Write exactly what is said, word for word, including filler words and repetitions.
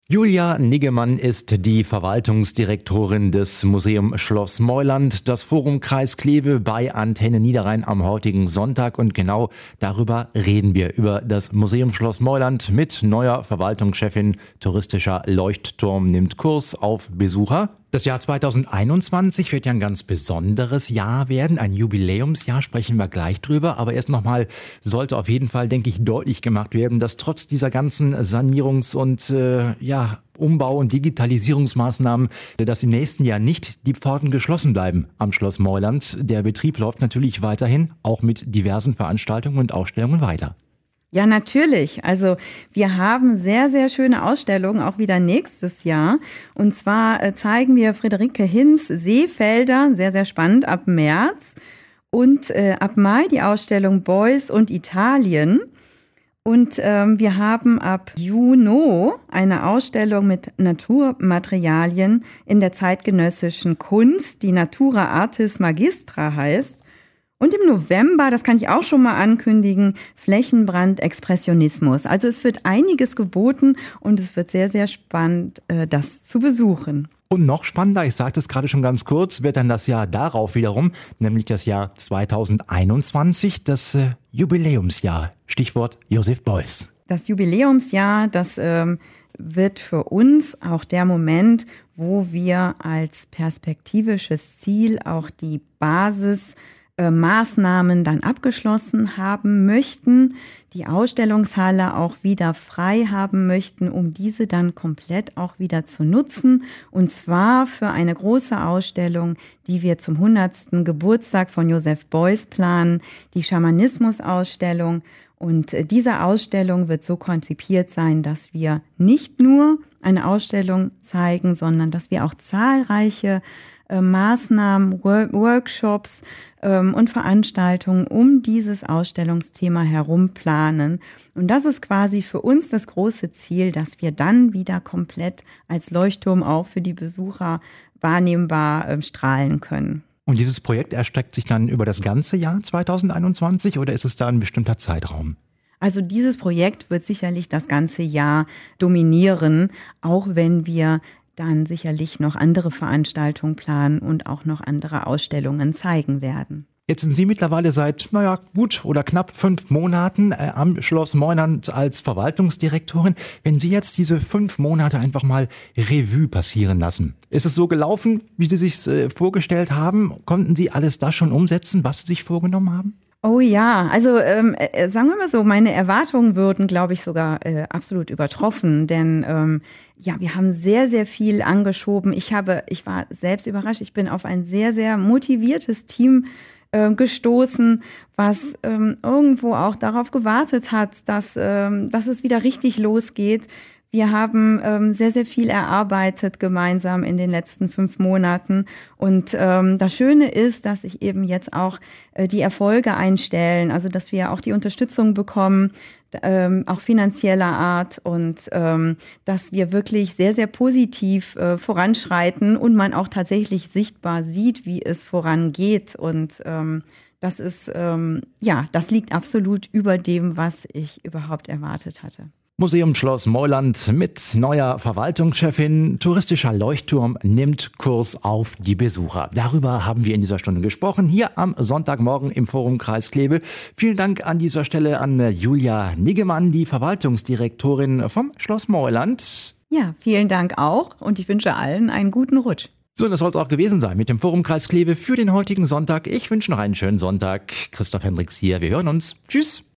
Julia Niggemann ist die Verwaltungsdirektorin des Museum Schloss Meuland, das Forum Kreis Kleve bei Antenne Niederrhein am heutigen Sonntag. Und genau darüber reden wir, über das Museum Schloss Meuland mit neuer Verwaltungschefin. Touristischer Leuchtturm nimmt Kurs auf Besucher. Das Jahr zweitausendeinundzwanzig wird ja ein ganz besonderes Jahr werden. Ein Jubiläumsjahr, sprechen wir gleich drüber. Aber erst nochmal sollte auf jeden Fall, denke ich, deutlich gemacht werden, dass trotz dieser ganzen Sanierungs- und äh, ja, Umbau- und Digitalisierungsmaßnahmen, dass im nächsten Jahr nicht die Pforten geschlossen bleiben am Schloss Meuland. Der Betrieb läuft natürlich weiterhin, auch mit diversen Veranstaltungen und Ausstellungen weiter. Ja, natürlich. Also wir haben sehr, sehr schöne Ausstellungen, auch wieder nächstes Jahr. Und zwar äh, zeigen wir Friederike Hinz Seefelder, sehr, sehr spannend, ab März. Und äh, ab Mai die Ausstellung Beuys und Italien. Und ähm, wir haben ab Juni eine Ausstellung mit Naturmaterialien in der zeitgenössischen Kunst, die Natura Artis Magistra heißt. Und im November, das kann ich auch schon mal ankündigen, Flächenbrand Expressionismus. Also es wird einiges geboten und es wird sehr, sehr spannend, das zu besuchen. Und noch spannender, ich sagte es gerade schon ganz kurz, wird dann das Jahr darauf wiederum, nämlich das Jahr zweitausendeinundzwanzig, das äh, Jubiläumsjahr. Stichwort Josef Beuys. Das Jubiläumsjahr, das ähm, wird für uns auch der Moment, wo wir als perspektivisches Ziel auch die Basis Maßnahmen dann abgeschlossen haben möchten, die Ausstellungshalle auch wieder frei haben möchten, um diese dann komplett auch wieder zu nutzen. Und zwar für eine große Ausstellung, die wir zum hundertsten Geburtstag von Josef Beuys planen, die Schamanismus-Ausstellung. Und diese Ausstellung wird so konzipiert sein, dass wir nicht nur eine Ausstellung zeigen, sondern dass wir auch zahlreiche äh, Maßnahmen, Wor- Workshops ähm, und Veranstaltungen um dieses Ausstellungsthema herum planen. Und das ist quasi für uns das große Ziel, dass wir dann wieder komplett als Leuchtturm auch für die Besucher wahrnehmbar äh, strahlen können. Und dieses Projekt erstreckt sich dann über das ganze Jahr zweitausendeinundzwanzig oder ist es da ein bestimmter Zeitraum? Also dieses Projekt wird sicherlich das ganze Jahr dominieren, auch wenn wir dann sicherlich noch andere Veranstaltungen planen und auch noch andere Ausstellungen zeigen werden. Jetzt sind Sie mittlerweile seit, naja, gut oder knapp fünf Monaten äh, am Schloss Meuland als Verwaltungsdirektorin. Wenn Sie jetzt diese fünf Monate einfach mal Revue passieren lassen, ist es so gelaufen, wie Sie sich äh, vorgestellt haben? Konnten Sie alles das schon umsetzen, was Sie sich vorgenommen haben? Oh ja, also ähm, äh, sagen wir mal so, meine Erwartungen würden, glaube ich, sogar äh, absolut übertroffen, denn ähm, ja, wir haben sehr, sehr viel angeschoben. Ich habe, ich war selbst überrascht, ich bin auf ein sehr, sehr motiviertes Team äh, gestoßen, was ähm, irgendwo auch darauf gewartet hat, dass, ähm, dass es wieder richtig losgeht. Wir haben ähm, sehr, sehr viel erarbeitet gemeinsam in den letzten fünf Monaten. Und ähm, das Schöne ist, dass sich eben jetzt auch äh, die Erfolge einstellen, also dass wir auch die Unterstützung bekommen, ähm, auch finanzieller Art und ähm, dass wir wirklich sehr, sehr positiv äh, voranschreiten und man auch tatsächlich sichtbar sieht, wie es vorangeht. Und ähm, das ist, ähm, ja, das liegt absolut über dem, was ich überhaupt erwartet hatte. Museum Schloss Meuland mit neuer Verwaltungschefin. Touristischer Leuchtturm nimmt Kurs auf die Besucher. Darüber haben wir in dieser Stunde gesprochen, hier am Sonntagmorgen im Forum Kreis Kleve. Vielen Dank an dieser Stelle an Julia Niggemann, die Verwaltungsdirektorin vom Schloss Meuland. Ja, vielen Dank auch und ich wünsche allen einen guten Rutsch. So, das soll es auch gewesen sein mit dem Forum Kreis Kleve für den heutigen Sonntag. Ich wünsche noch einen schönen Sonntag. Christoph Hendricks hier. Wir hören uns. Tschüss.